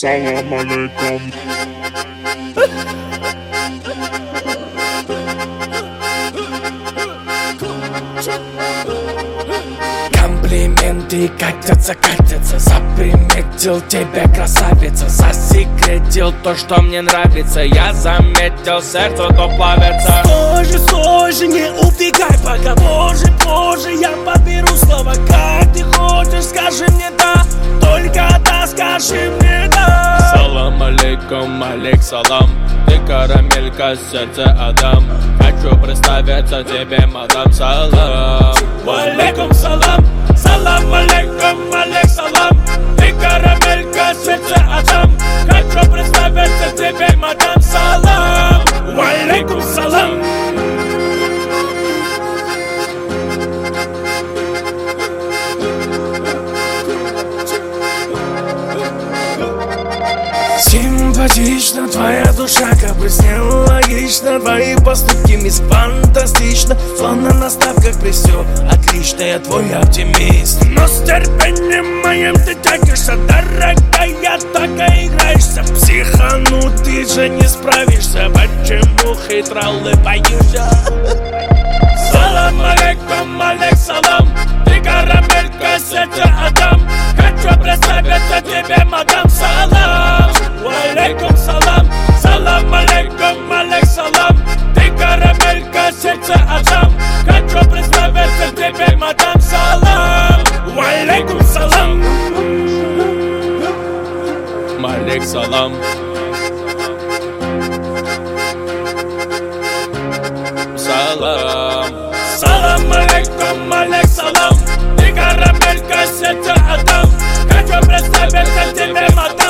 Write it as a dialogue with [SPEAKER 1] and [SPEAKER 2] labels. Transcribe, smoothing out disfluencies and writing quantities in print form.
[SPEAKER 1] Салам алейкум.
[SPEAKER 2] Комплименты катятся, заприметил тебя, красавица. Засекретил то, что мне нравится. Я заметил, сердце то плавится.
[SPEAKER 3] Стой же, не убегай, пока позже я подберу слова. Как ты хочешь, скажи мне да, только да, скажи мне да.
[SPEAKER 2] Салам алейкум, алейк салам. Ты карамелька, сердце Адам. Хочу представиться тебе, мадам, салам.
[SPEAKER 3] Алейкум салам, салам алейкум, алейк салам. Ты карамелька, сердце Адам. Хочу представиться тебе, мадам, салам. Алейкум салам. Симпатично, твоя душа как бы логично. Твои поступки, мисс, фантастично. Словно на ставках при все отлично, я твой оптимист. Но с терпением моим ты тянешься, дорогая, так и играешься. Психануть ты же не справишься. Почему хитро улыбаешься? Салам алейкум, алейк салам. Ты карамелька, сердце Адам. Хочу представиться тебе, мадам, салам. Алейкум салам, салам алейкум, алейк салам. Ты карамелька, сердце Адам. Хочу представиться тебе, мадам, салам. Алейкум салам.
[SPEAKER 2] Алейк салам. Салам.
[SPEAKER 3] Салам алейкум, алейк салам. Ты карамелька, сердце Адам. Хочу представиться тебе, мадам.